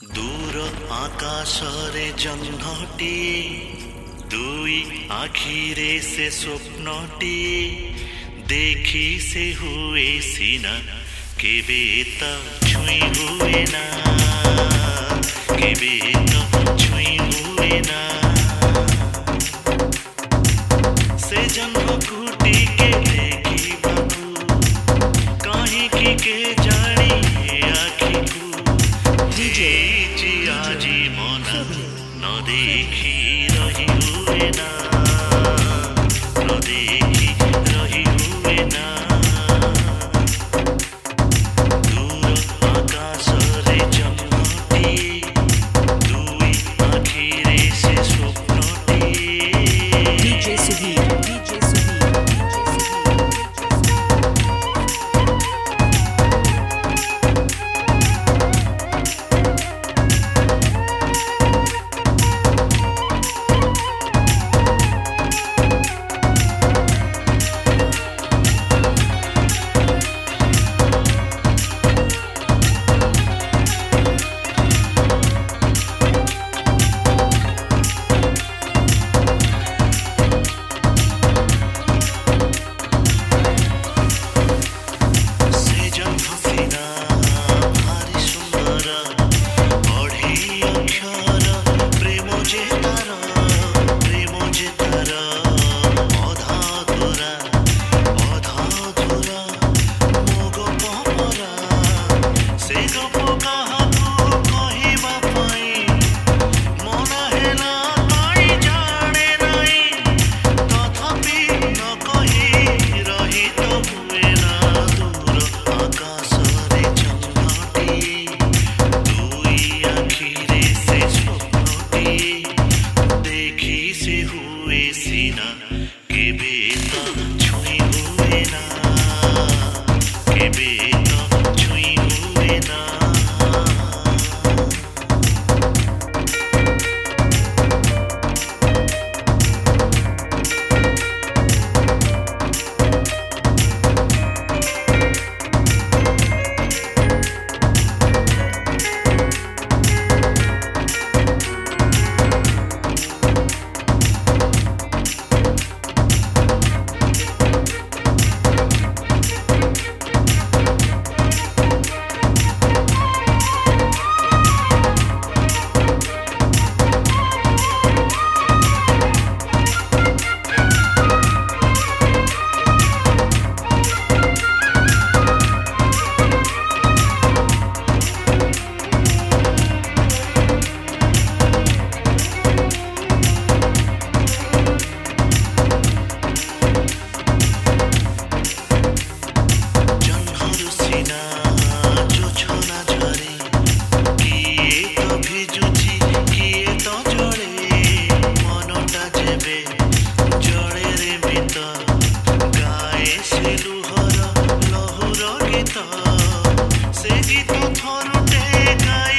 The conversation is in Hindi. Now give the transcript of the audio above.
दूर आकाशरे जह्नटी दुई आखिरे से स्वप्नटी देखी से हुए सीना केबे त छुई हुए ना केबे त छुई हुए ना से जन्म कुटी के देखी बाबू कहीं की के जानी आखी को जी आजी मना न देखी रही हुए ना न देखी रही हुए ना दूर आकाशरे जह्नटी दुई आखिरे से स्वप्नटी DJ Sudhir, DJ Sudhir, से जन हसीना भारी सुंदर बढ़ी अक्षर प्रेम जे तार अधा धुरा मोग पहरा से गप काहाकू कहवा पाई मन हेला पाई जाने नहीं तथापि न कही रही तो हुए ना दूर आकाशरे जह्नटी दुई आखिरे से स्वप्नटी देखी से हुए सीना केबे त छुई हुए ना केबे त छुई हुए ना जन्हरु सीना जो छना झरे किए तो भिजुची किए तो जड़े मनटा जेबे जड़े रे मित गाए से लुहर लहुर गीत से गीत थरुटे गाए